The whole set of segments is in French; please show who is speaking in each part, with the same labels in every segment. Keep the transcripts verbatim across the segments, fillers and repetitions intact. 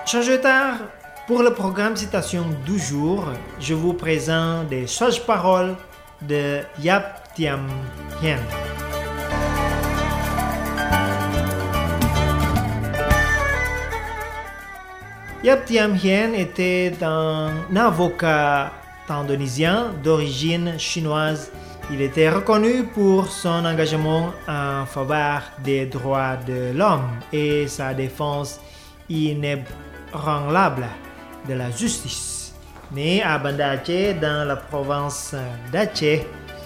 Speaker 1: Chers tard, pour le programme Citation du jour, je vous présente des sages-paroles de Yap Thiam Hien. Yap Thiam Hien était un avocat indonésien d'origine chinoise. Il était reconnu pour son engagement en faveur des droits de l'homme et sa défense inébranlable de la justice. Né à Banda Aceh dans la province d'Aceh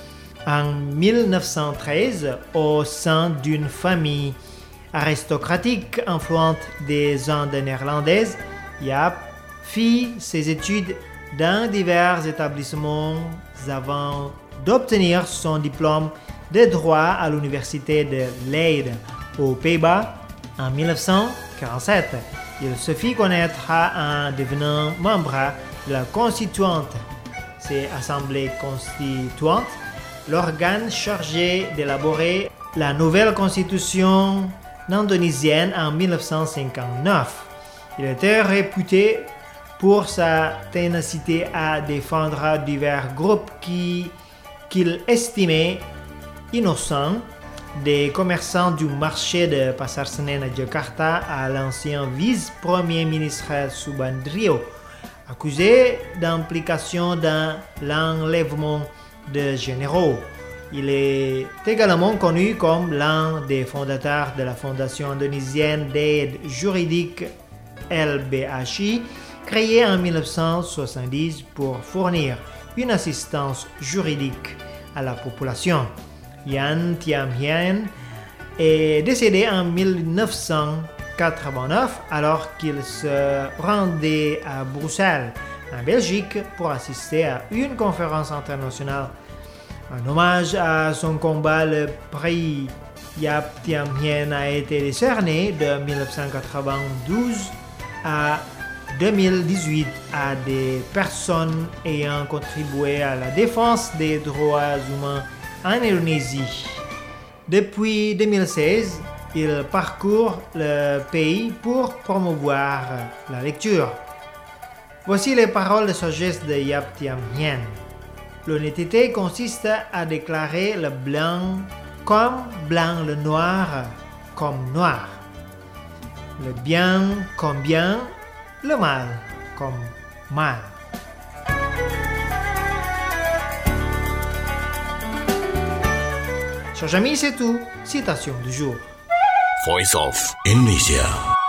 Speaker 1: en mille neuf cent treize au sein d'une famille aristocratique influente des Indes néerlandaises, Yap fit ses études dans divers établissements avant d'obtenir son diplôme de droit à l'université de Leiden aux Pays-Bas en mille neuf cent quarante-sept. Il se fit connaître en devenant membre de la Constituante. C'est l'Assemblée constituante, l'organe chargé d'élaborer la nouvelle constitution indonésienne en mille neuf cent cinquante-neuf. Il était réputé pour sa ténacité à défendre divers groupes qui, qu'il estimait innocents, des commerçants du marché de Pasar Senen à Jakarta à l'ancien vice-premier ministre Subandrio, accusé d'implication dans l'enlèvement de généraux. Il est également connu comme l'un des fondateurs de la Fondation indonésienne d'aide juridique L B H I, créée en mille neuf cent soixante-dix pour fournir une assistance juridique à la population. Yap Thiam Hien est décédé en mille neuf cent quatre-vingt-neuf alors qu'il se rendait à Bruxelles, en Belgique, pour assister à une conférence internationale. En hommage à son combat, le prix Yap Thiam Hien a été décerné de mille neuf cent quatre-vingt-douze à deux mille dix-huit à des personnes ayant contribué à la défense des droits humains en Indonésie. Depuis deux mille seize, il parcourt le pays pour promouvoir la lecture. Voici les paroles de sagesse de Yap Thiam Hien. L'honnêteté consiste à déclarer le blanc comme blanc, le noir comme noir, le bien comme bien, le mal comme mal. Chers amis, c'est tout. Citation du jour.
Speaker 2: Voice of Indonesia.